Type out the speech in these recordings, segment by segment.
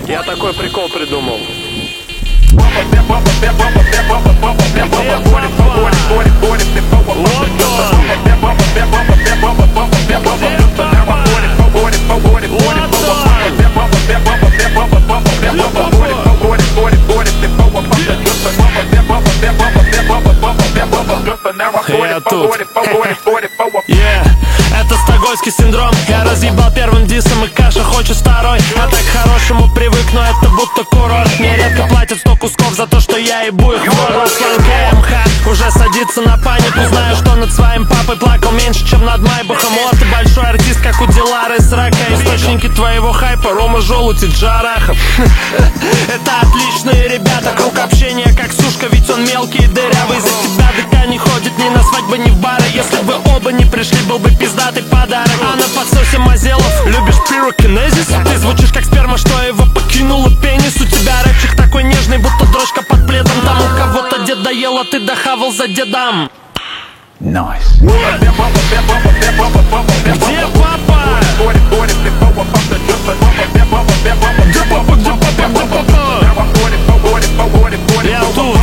Я такой прикол придумал. Я тут. Это стокгольмский синдром. Я разъебал первым дисом, и каша хочет второй. А так к хорошему привык, но это будто курорт. Мне редко платят 100 кусков за то, что я ебу их в рот. Руслан КМХ уже садится на панику. Знаю, что над своим папой плакал меньше, чем над Майбахом. Вот ты большой артист, как у Дилары с Рака. Источники твоего хайпа Рома Желудь и Джарахов. Это отличные ребята. Круг общения как сушка, ведь он мелкий и дырявый. За тебя ДК не ходит ни на свадьбы, ни в бары. Если бы оба не пришли, был бы пиздатый подарок. А на подсосе Мазелов любишь пирокинезис? Ты звучишь как сперма, что его покинула пенис. У тебя рэпчик такой нежный, будто дрожка под пледом. Там у кого-то дед доел, а ты дохавал за дедом. Nice. Где папа? Где папа? Я тут.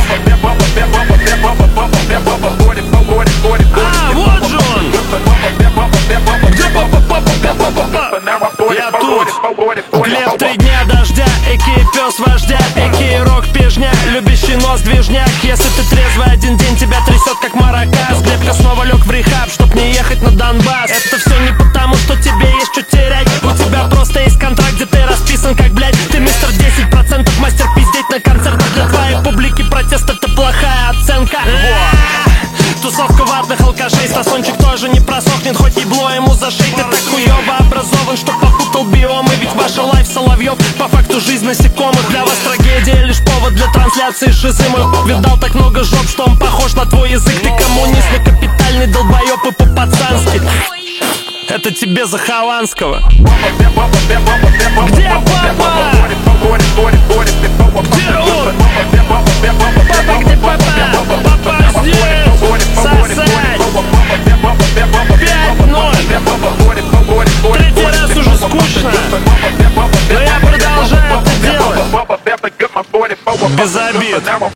А, вот же он. Где папа? Я тут. Глеб 3 дня дождя, эки пес вождя, эки рок пижня, любящий нос движняк. Если ты трезвый один день, тебя трясет как маракас. Глеб, ты снова лег в рехаб, чтоб не ехать на Донбасс. Это все не потому, что тебе есть что терять. У тебя просто есть контракт, где ты расписан как, блядь, ты мистер 10%, мастер пиздеть на концертах. Для твоей публики протест — это плохая оценка. Тусовка ватных алкашей, стасончик тоже не просохнет, хоть ебло ему за шею. Ты так хуёво образован, что попутал биомы. Ведь ваша лайф Соловьев по факту жизнь насекомых. Для вас трагедия лишь повод для трансляции шизы. Мой видал так много жоп, что он похож на твой язык. Ты коммунист, но капитальный долбоёб и по-пацански. Это тебе за Хованского. Где папа? Где он? Папа, где папа? Папа здесь. Сосать. 5-0. Третий раз уже скучно, но я продолжаю это делать. Без обид.